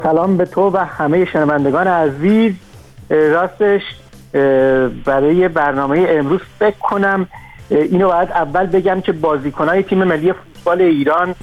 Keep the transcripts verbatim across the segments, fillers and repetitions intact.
سلام به تو و همه شنوندگان عزیز. راستش برای برنامه امروز فکر کنم اینو باید اول بگم که بازیکنای تیم ملی فوتبال ایران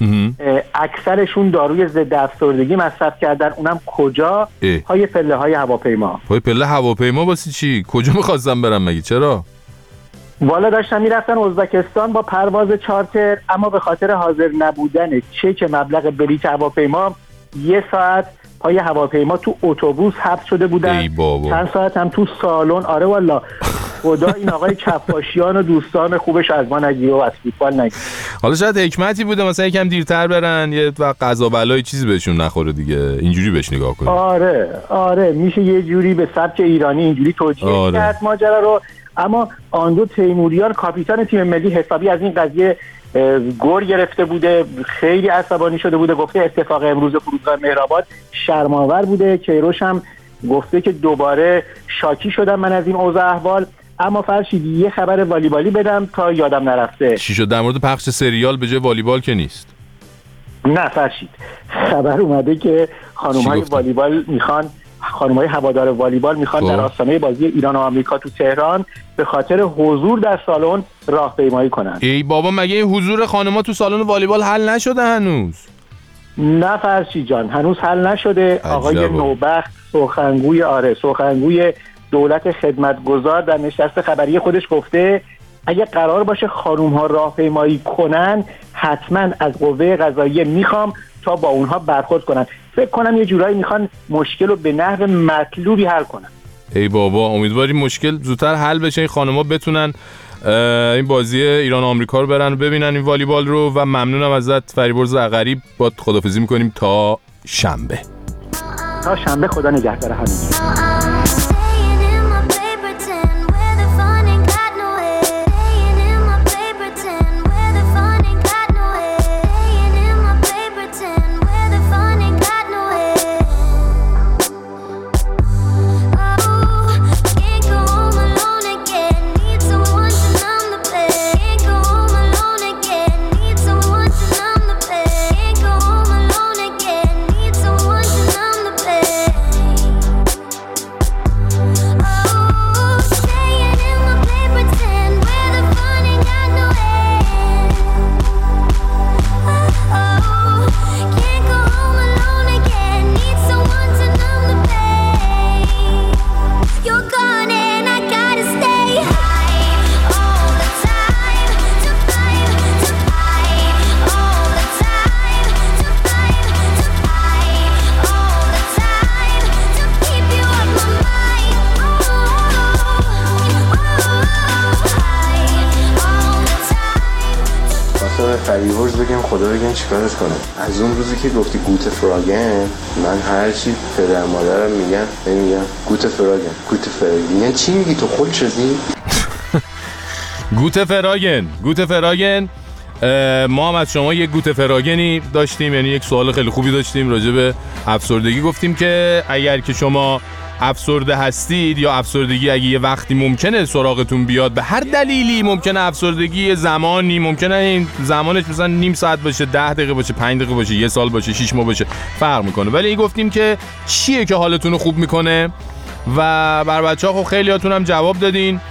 اکثرشون داروی ضد افسردگی مصرف کردن. اونم کجا؟ اه. پای پله های هواپیما. پای پله هواپیما واسه چی؟ کجا می‌خواستن برن مگه؟ چرا؟ والا داشتن میرفتن ازبکستان با پرواز چارتر، اما به خاطر حاضر نبودن چک مبلغ بلیط هواپیما یه ساعت پای هواپیما تو اتوبوس حبس شده بودن. چند ساعت هم تو سالن. آره والا خدا این آقای کفاشیان و دوستان خوبش از ما نگیره و از فوتبال نگیره. حالا شاید حکمتی بوده مثلا یکم دیرتر برن، یه وقت قضا بلای چیزی بهشون نخوره دیگه، اینجوری بهش نگاه کنیم. آره آره میشه یه جوری به سبک ایرانی اینجوری توجیه آره. کرد ماجرا رو. اما آندو تیموریان کاپیتان تیم ملی حسابی از این قضیه گور گرفته بوده، خیلی عصبانی شده بوده، گفته اتفاق امروز فرودگاه مهرآباد شرم‌آور بوده. کیروش هم گفته که دوباره شاکی شدم من از این اوضاع احوال. اما فرشید یه خبر والیبالی بدم تا یادم نرفته. چی شد در مورد پخش سریال به جای والیبال که نیست؟ نه فرشید، خبر اومده که خانم‌های والیبال میخوان خانم‌های هوادار والیبال میخوان در آستانه بازی ایران و آمریکا تو تهران به خاطر حضور در سالن راهپیمایی کنن. ای بابا مگه این حضور خانم‌ها تو سالن والیبال حل نشده هنوز؟ نه فرشید جان هنوز حل نشده. آقای نوبخت سخنگوی آره سخنگوی دولت خدمتگزار در نشست خبری خودش گفته اگه قرار باشه خانم‌ها راهپیمایی کنن حتما از قوه قضاییه میخوام تا با اونها برخورد کنن. فکر کنم یه جورایی میخوان مشکل رو به نحو مطلوبی حل کنن. ای بابا امیدواریم مشکل زودتر حل بشه، این خانم‌ها بتونن این بازی ایران و آمریکا رو برن و ببینن این والیبال رو. و ممنونم ازت فریبرز عقری. با خدافظی میکنیم تا شنبه. تا شنبه خدا نگهدار همین. فریبرز بگم خدا بگم چیکارش کنه. از اون روزی که گفتی گوت فراگن من هر چی پدر مادرم میگن میگم گوت فراگن گوت فراگن. یعنی چی میگی تو خود شدی؟ گوت فراگن گوت فراگن ما هم از شما یک گوت فراگنی داشتیم، یعنی یک سوال خیلی خوبی داشتیم راجع به افسردگی. گفتیم که اگر که شما افسرده هستید یا افسردگی اگه یه وقتی ممکنه سراغتون بیاد به هر دلیلی، ممکنه افسردگی زمانی، ممکنه این زمانش مثلا نیم ساعت باشه، ده دقیقه باشه، پنج دقیقه باشه، یه سال باشه، شش ماه باشه، فرق میکنه. ولی گفتیم که چیه که حالتون رو خوب میکنه و بر بچه‌ها خب خیلیاتون هم جواب دادین.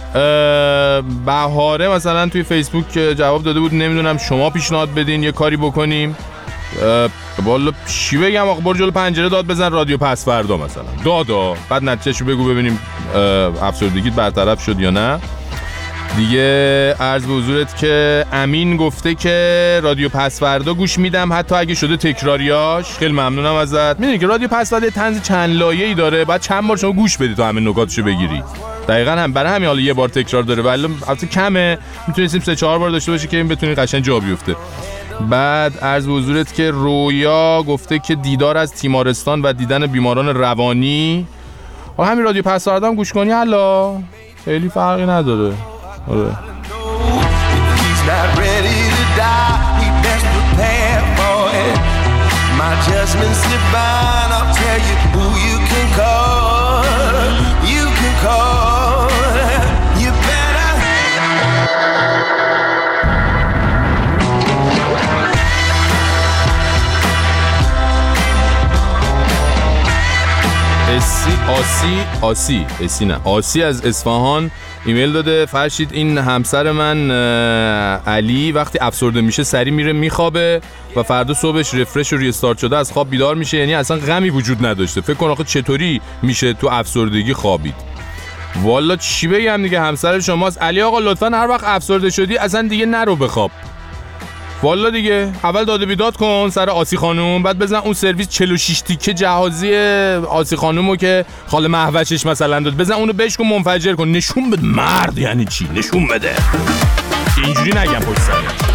بهاره مثلا توی فیسبوک جواب داده بود نمیدونم شما پیشنهاد بدین یه کاری بکنیم. والا چی بگم آقا، برو جلو پنجره داد بزن رادیو پس فردا مثلا دادا، بعد نتیجهشو بگو ببینیم افسردگیت برطرف شد یا نه. دیگه عرض به حضورت که امین گفته که رادیو پس فردا گوش میدم حتی اگه شده تکراریاش. خیلی ممنونم ازت. میدونی که رادیو پس فردا طنز چند لایه‌ای داره، بعد چند بار شما گوش بدی تا همین نکاتشو بگیری. دقیقاً هم برای همین حالا یه بار تکرار داره، ولی البته کمه، میتونیم سه چهار بار داشته باشی که این بتونی قشنگ جا بیفته. بعد عرض به حضورت که رویا گفته که دیدار از تیمارستان و دیدن بیماران روانی. آقا همین رادیو پس فردا هم گوش کنی حالا خیلی فرقی نداره. آره. اسی آسی آسی اسی نه آسی از اصفهان ایمیل داده. فرشید این همسر من علی وقتی افسرده میشه سری میره میخوابه و فردا صبحش رفرش و ریستارت شده از خواب بیدار میشه، یعنی اصلا غمی وجود نداشته. فکر کن آخه چطوری میشه تو افسردگی خوابید؟ والا چی بگم دیگه، همسر شماست. علی آقا لطفا هر وقت افسرده شدی اصلا دیگه نرو بخواب. والا دیگه اول داده بیداد کن سر آسی خانوم، بعد بزن اون سرویس چهل و شش تیکه جهازی آسی خانومو که خاله مهوشش مثلا داد، بزن اونو بشکن منفجر کن، نشون بده مرد یعنی چی، نشون بده. اینجوری نگم پشت سرت.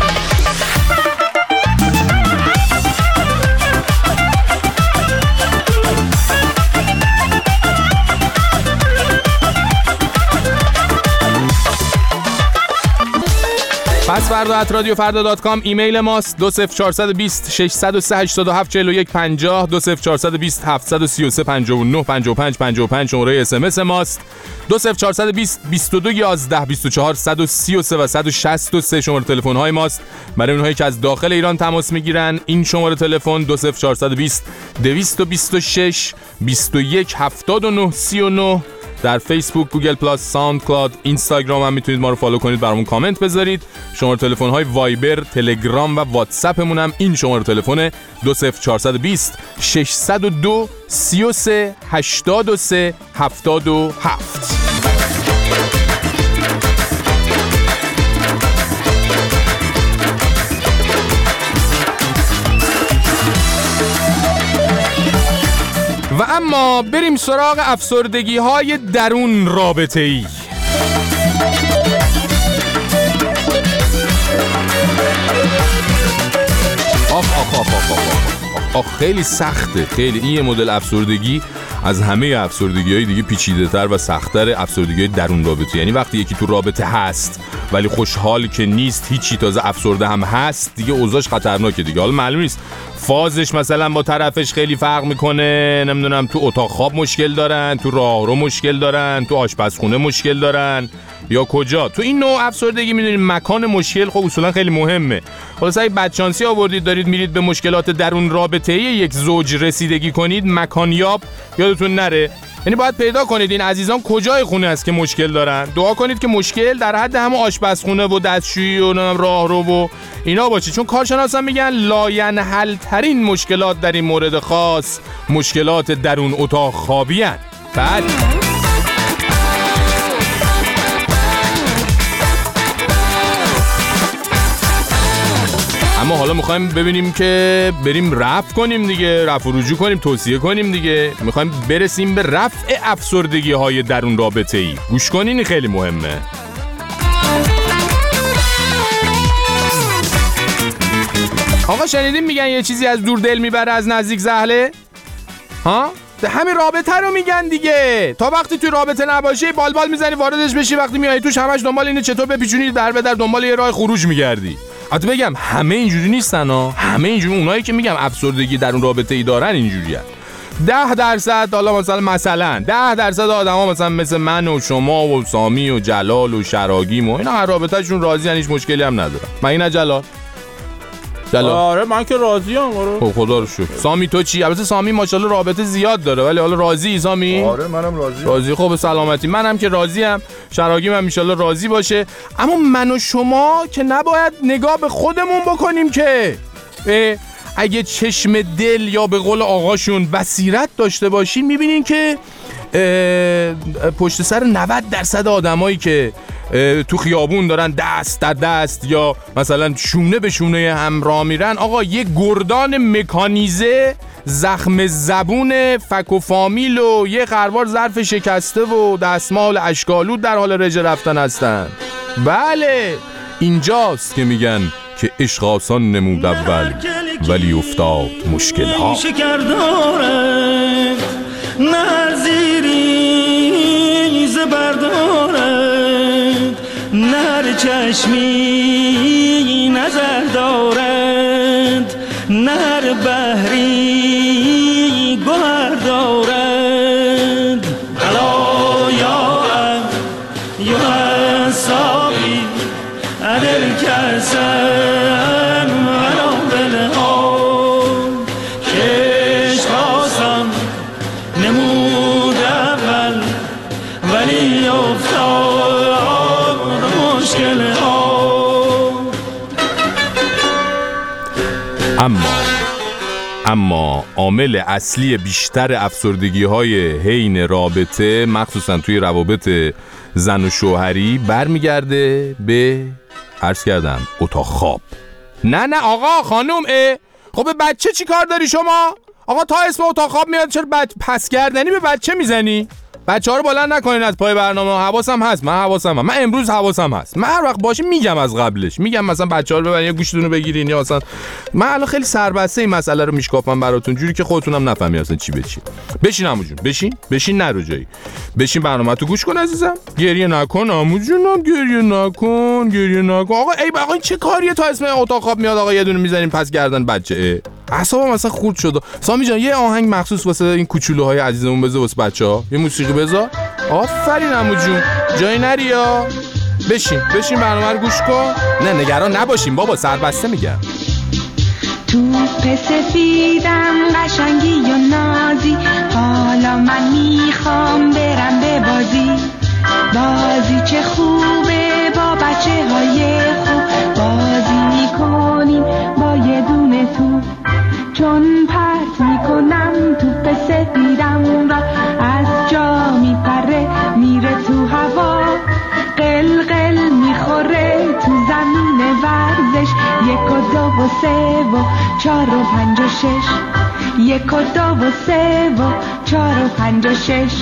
پس فردا ات رادیو فردا دات کام ایمیل ماست. دو صفر چهار دو صفر شش صفر سه هشت هفت چهار یک پنجاه دو صفر چهار دو صفر هفت سه سه پنج نه پنج پنج پنج پنج شماره اس ام اس ماست. دو صفر چهار دو صفر بیست و دو یازده بیست و چهار صد و سی و سه و صد و شصت و سه شماره تلفن های ماست برای اونهایی که از داخل ایران تماس میگیرن. این شماره تلفن دو صفر چهار دو صفر دویست و بیست و شش بیست و یک هفتاد و نه سی و نه. در فیسبوک، گوگل پلاس، ساوند کلاود، اینستاگرام هم میتونید ما رو فالو کنید، برامون کامنت بذارید. شماره تلفن های وایبر، تلگرام و واتساپمون هم این شماره تلفن دو صفر چهار دو صفر شش صفر دو سه سه هشتاد و سه هفتاد و هفت. و اما بریم سراغ افسردگی های درون رابطه ای. آخ آخ آخ آخ آخ آخ خیلی سخته، خیلی. این یه مدل افسردگی از همه افسردگی های دیگه پیچیده تر و سخت‌تر، افسردگی درون رابطه. یعنی وقتی یکی تو رابطه هست ولی خوشحال که نیست، هیچی، تازه افسرده هم هست، دیگه اوضاعش خطرناکه دیگه. حالا معلوم نیست فازش مثلا با طرفش خیلی فرق میکنه، نمیدونم تو اتاق خواب مشکل دارن، تو راهرو مشکل دارن، تو آشپزخونه مشکل دارن، یا کجا. تو این نوع افسردگی میدونید مکان مشکل خب اصولا خیلی مهمه. خلاص اگه بدشانسی آوردید دارید میرید به مشکلات درون رابطه‌ای یک زوج رسیدگی کنید، مکانیاب یادتون نره. یعنی باید پیدا کنید این عزیزان کجای خونه است که مشکل دارن. دعا کنید که مشکل در حد همون آشپزخونه و دستشویی و راهرو و اینا باشه، چون کارشناسان میگن لاینحل ترین مشکلات در این مورد خاص مشکلات درون اتاق خوابی هستند. بعد اما حالا میخوایم ببینیم که بریم رفع کنیم دیگه، رفع و رجوع کنیم، توصیه کنیم دیگه. میخوایم برسیم به رفع افسردگی های درون رابطه ای. گوش کنین، خیلی مهمه. آقا شنیدین میگن یه چیزی از دور دل میبره از نزدیک زهله؟ ها؟ همین رابطه رو میگن دیگه. تا وقتی توی رابطه نباشی بال بال میزنی واردش بشی، وقتی میای توش همش دنبال اینه چطور بپیچونی در به در، دنبال یه راه خروج میگردی. البته بگم همه اینجوری نیستن ها، همه اینجوری. اونایی که میگم افسردگی در اون رابطه ای دارن اینجوریه. ده درصد حالا مثلا مثلا ده درصد آدما مثلا مثل من و شما و سامی و جلال و شراگیم و اینا هر رابطه‌شون راضیان، هیچ مشکلی هم ندارن. من اینا جلال جلال آره من که راضیم. آره خب خدا رو شکر. سامی تو چی؟ البته سامی ماشاءالله رابطه زیاد داره، ولی حالا راضی سامی؟ آره منم راضی. راضی. خب سلامتی. منم که راضیم، شراگیم هم ان شاءالله راضی باشه. اما من و شما که نباید نگاه به خودمون بکنیم که اگه چشم دل یا به قول آقاشون بصیرت داشته باشین میبینین که پشت سر نود درصد آدمایی که تو خیابون دارن دست در دست یا مثلا شونه به شونه هم راه میرن، آقا یه گردان مکانیزه، زخم زبون، فک و فامیل و یه خروار ظرف شکسته و دستمال اشکالود در حال رژه رفتن هستن. بله اینجاست که میگن که عشق آسان نمود اول ولی افتاد مشکل ها. شکر دارد نه زیری زبر دارد نه چشمی نظر دارد نه بحری گوهر دارد. الا یا یا صابی ادل کسم ولو بلها کش خواستم نمود اما اما عامل اصلی بیشتر افسردگی‌های حین رابطه، مخصوصا توی روابط زن و شوهری، برمیگرده به عرض کردم اتاق خواب. نه نه آقا خانم، اه خب به بچه چی کار داری شما؟ آقا تا اسم اتاق خواب میاد چرا بچ... پس گردنی به بچه میزنی؟ بچه ها رو بلند نکنین از پای برنامه. حواسم هست، من حواسم هست. من امروز حواسم هست. من هر وقت باشه میگم از قبلش. میگم مثلا بچه ها رو ببرین یا گوشتون رو بگیرین یا مثلا من الان خیلی سربسته این مسئله رو میشکافم براتون جوری که خودتونم نفهمی اصلا چی به چی. بشین عمو جون، بشین. بشین نرو جایی. بشین برنامه تو گوش کن عزیزم. گریه نکن عمو جونم، گریه نکن، گریه نکن. آقا ای آقا این چه کاریه تا اسم اتاق خواب میاد آقا یه دونه میزنیم پس گردن بچه. اعصابم مثلا خورد شد. سامی جان یه آهنگ مخصوص واسه این کوچولوهای عزیزمون بذار واسه بچه‌ها. یه موسیقی بذار. آفرین عمو جون. جای نریا. بشین بشین برنامه رو گوش کن. نه نگران نباشین بابا، سربسته میگم. توپ سفیدم قشنگی و نازی، حالا من میخوام برم به بازی. بازی چه خوبه با بچه های خوب، بازی میکنیم با یه دونه توپ. چون پرت میکنم توپ سفیدم را، از جا میپره میره تو هوا. قلقل میخوره تو زمین ورزش، یک و دو و سه و چار و پنج و شش. یک و دو و سه و چار و پنج و شش.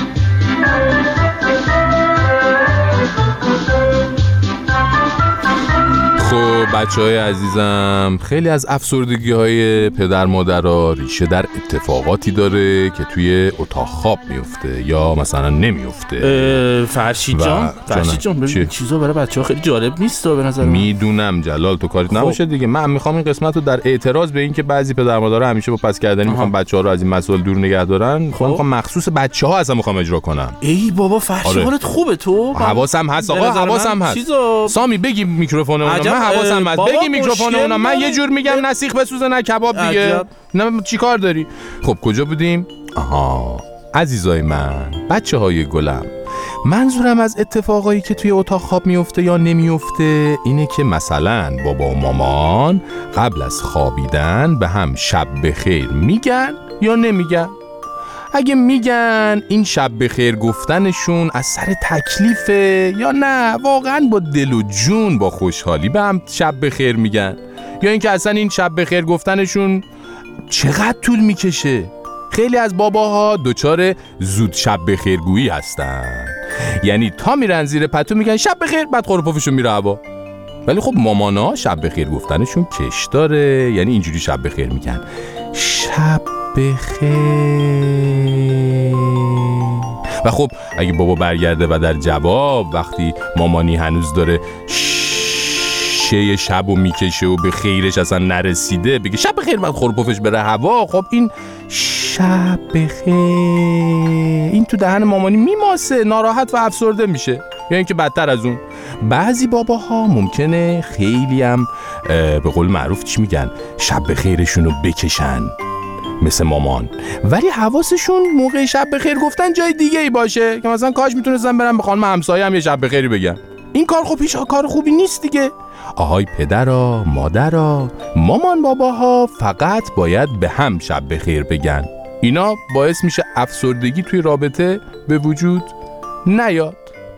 خب بچه های عزیزم، خیلی از افسردگی های پدر مادرها ریشه در اتفاقاتی داره که توی اتاق خواب میفته یا مثلا نمیفته. فرشید جان فرشید جان ببین چیزا برای بچه ها خیلی جالب نیست به نظر من. میدونم جلال تو کاریت نباشه دیگه. من میخوام این قسمت رو در اعتراض به این که بعضی پدر مادرها همیشه با پس کردنی میخوام بچه ها رو از این مسائل دور نگه دارن، خب میخوام مخصوص بچه ها اصلا میخوام اجرا کنم. ای بابا فرشید حالت خوبه تو؟ حواسم هست آقا، حواسم هست. چیزا... سامی بگی میکروفون اون. من حواسم هست. بگی میکروفون اونا. من یه جور میگم نسیخ بسوزه نه کباب دیگه. نه چی کار داری؟ خب کجا بودیم؟ آها عزیزای من، بچه های گلم، منظورم از اتفاقایی که توی اتاق خواب میفته یا نمیفته اینه که مثلا بابا و مامان قبل از خوابیدن به هم شب بخیر میگن یا نمیگن. اگه میگن این شب بخیر گفتنشون از سر تکلیفه یا نه واقعا با دل و جون با خوشحالی به هم شب بخیر میگن، یا اینکه اصلا این شب بخیر گفتنشون چقدر طول میکشه. خیلی از باباها دوچار زود شب بخیرگویی هستن، یعنی تا میرن زیر پتو میگن شب بخیر بعد خورپفشون میره هوا. ولی خب مامانا شب بخیر گفتنشون کش داره، یعنی اینجوری شب بخیر میگن شب بخیر. و خب اگه بابا برگرده و در جواب وقتی مامانی هنوز داره شه شب و میکشه و به خیرش اصلا نرسیده بگه شب بخیر بعد خورپفش بره هوا، خب این شب بخیر این تو دهن مامانی میماسه، ناراحت و افسرده میشه. یا اینکه بدتر از اون بعضی باباها ممکنه خیلی هم به قول معروف چی میگن شب بخیرشون رو بکشن مثل مامان، ولی حواسشون موقع شب بخیر گفتن جای دیگه ای باشه که مثلا کاش میتونستن برن به خانم همسایه هم یه شب بخیری بگن. این کار خب هیچ کار خوبی نیست دیگه. آهای پدرها، مادرها، مامان باباها فقط باید به هم شب بخیر بگن. اینا باعث میشه افسردگی توی رابطه به وجود نیاد.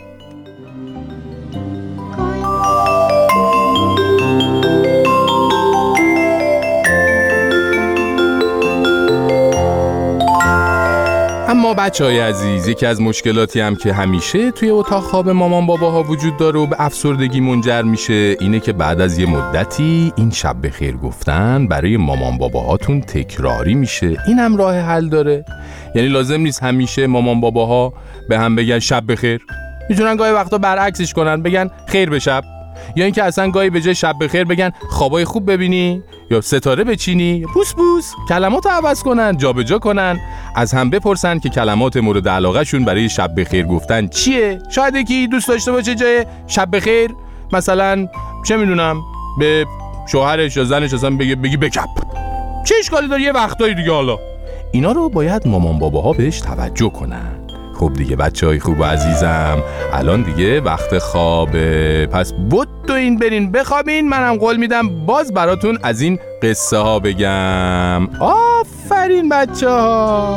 اما بچه‌های عزیز، یکی از مشکلاتی هم که همیشه توی اتاق خواب مامان باباها وجود داره و به افسردگی منجر میشه اینه که بعد از یه مدتی این شب بخیر گفتن برای مامان باباهاتون تکراری میشه. این هم راه حل داره، یعنی لازم نیست همیشه مامان باباها به هم بگن شب بخیر، میتونن گاهی وقتا برعکسش کنن بگن خیر به شب، یا اینکه اصلا گاهی به جای شب بخیر بگن خوابای خوب ببینی یا ستاره بچینی، بوس بوس، کلمات رو عوض کنن، جابجا کنن، از هم بپرسن که کلمات مورد علاقه شون برای شب بخیر گفتن چیه. شاید یکی دوست داشته باشه جای شب بخیر مثلا چه میدونم به شوهرش یا زنش اصلا بگه بگی بکپ، چه اشکالی داره یه وقتایی دیگه. حالا اینا رو باید مامان باباها بهش توجه کنن. خب دیگه بچهای خوب و عزیزم، الان دیگه وقت خوابه، پس بود تو این برین بخوابین، منم قول میدم باز براتون از این قصه ها بگم. آفرین بچه ها.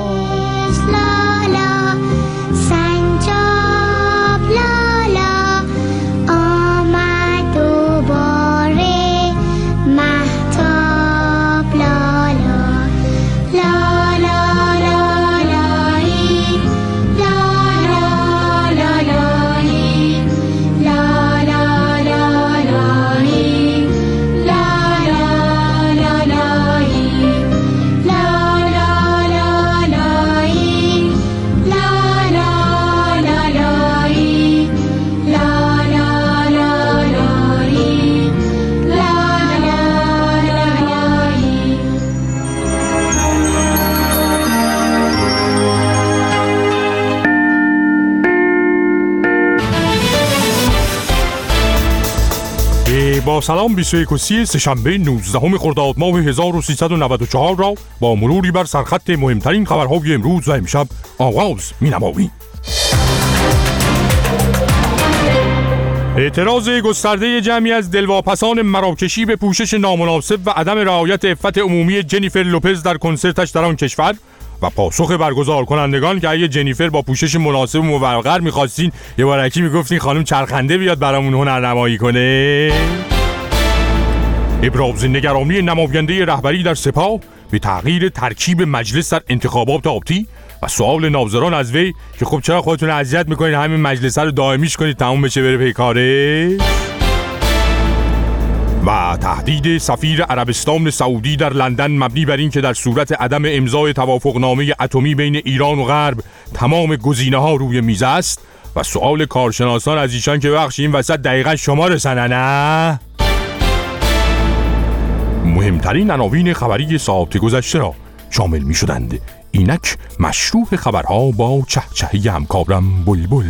با سلام بیست و یک و سی سه‌شنبه نوزدهم خرداد ماه هزار و سیصد و نود و چهار را با مروری بر سرخط مهمترین خبرهای امروز و امشب آغاز می‌نماییم. اعتراض گسترده جمعی از دلواپسان مراکشی به پوشش نامناسب و عدم رعایت عفت عمومی جنیفر لوپز در کنسرتش در آن کشور و پاسخ برگزار کنندگان که اگه جنیفر با پوشش مناسب و موقر می‌خواستین یه بارکی میگفتین خانم چرخنده بیاد برامون هنرنمایی کنه. ابراز نگرانی نماینده رهبری در سپاه به تغییر ترکیب مجلس در انتخابات آبتی و سوال ناظران از وی که خب چرا خودتون اذیت میکنید همین مجلس رو دائمیش کنید تموم بشه بره پیکاره. و تهدید سفیر عربستان سعودی در لندن مبنی بر این که در صورت عدم امضای توافقنامه اتمی بین ایران و غرب تمام گزینه‌ها روی میز است و سوال کارشناسان از ایشان که بخش این وسط دقیقاً شما رسنه نه؟ مهمترین عناوین خبری ساعت گذشته را شامل می شدند. اینک مشروع خبرها با چهچهی همکارم بلبل.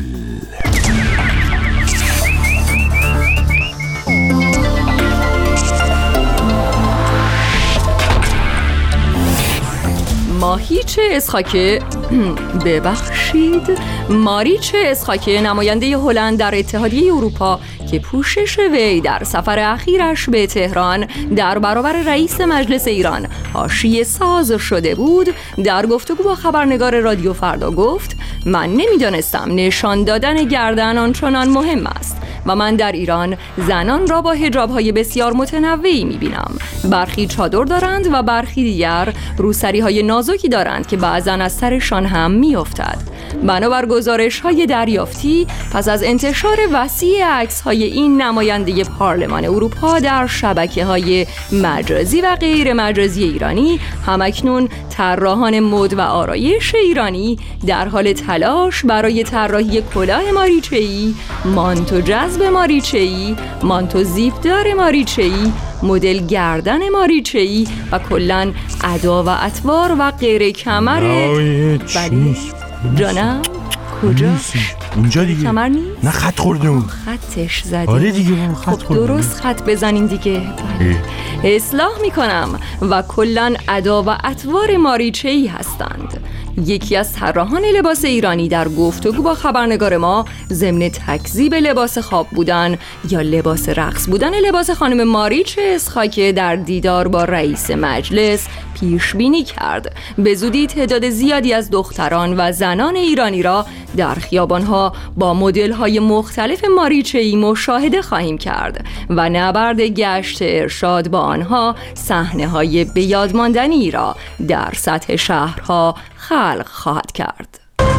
ماهیچه اسخاکه ببخشید ماریچه اسخاکه نماینده هلند در اتحادیه اروپا که پوشش وی در سفر اخیرش به تهران در برابر رئیس مجلس ایران حاشیه ساز شده بود، در گفتگو با خبرنگار رادیو فردا گفت من نمیدانستم نشان دادن گردن آنچنان مهم است و من در ایران زنان را با حجاب‌های بسیار متنوعی می‌بینم. برخی چادر دارند و برخی دیگر روسری‌های نازکی دارند که بعضاً از سرشان هم می‌افتد. بنابر گزارش‌های دریافتی پس از انتشار وسیع عکس‌های این نماینده پارلمان اروپا در شبکه‌های مجازی و غیر مجازی ایرانی، همکنون طراحان مد و آرایش ایرانی در حال تلاش برای طراحی کلاه ماریچه‌ای، مانتو جذب ماریچه‌ای، مانتو زیپدار ماریچه‌ای، مدل گردن ماریچه‌ای و کلاً ادا و اطوار و غیر کمر. بله جانم کجا؟ اینجا دیگه کمر نیست؟ نه خط خورده اون. خطش زده. آره دیگه خط خب درست خط بزنین دیگه. بله. اصلاح میکنم و کلاً ادا و اطوار ماریچه‌ای هستند. یکی از طراحان لباس ایرانی در گفتگو با خبرنگار ما ضمن تکذیب لباس خواب بودن یا لباس رقص بودن لباس خانم ماریچه اسخاکه در دیدار با رئیس مجلس پیش بینی کرد. به زودی تعداد زیادی از دختران و زنان ایرانی را در خیابانها با مدل‌های مختلف ماریچه‌ای مشاهده خواهیم کرد و نبرد گشت ارشاد با آنها صحنه‌های بیادماندنی را در سطح شهرها خلق خواهد کرد.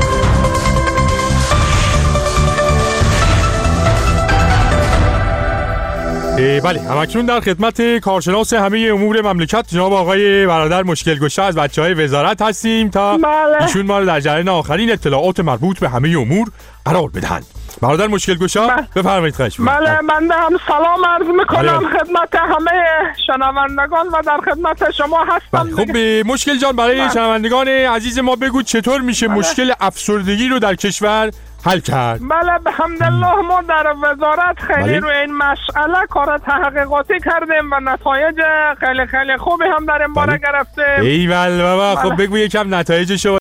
بله، همکنون در خدمت کارشناس همه امور مملکت جناب آقای برادر مشکل گشا از بچه‌های وزارت هستیم تا بله. ایشون ما رو در جریان آخرین اطلاعات مربوط به همه امور قرار بدهند. برادر مشکل گشا بفرمایید. خواهش می‌کنم. بله، من هم سلام عرض میکنم خدمت همه شنوندگان و در خدمت شما هستم. خب مشکل جان، برای بله. شنوندگان عزیز ما بگو چطور میشه بله. مشکل افسردگی رو در کشور حل کرد؟ بله، به حمدالله ما در وزارت خیلی بله. روی این مسئله کار تحقیقاتی کردیم و نتایج خیلی خیلی خوبی هم در این باره بله. گرفتیم. ایول بابا، خب بگو یکم نتایجشو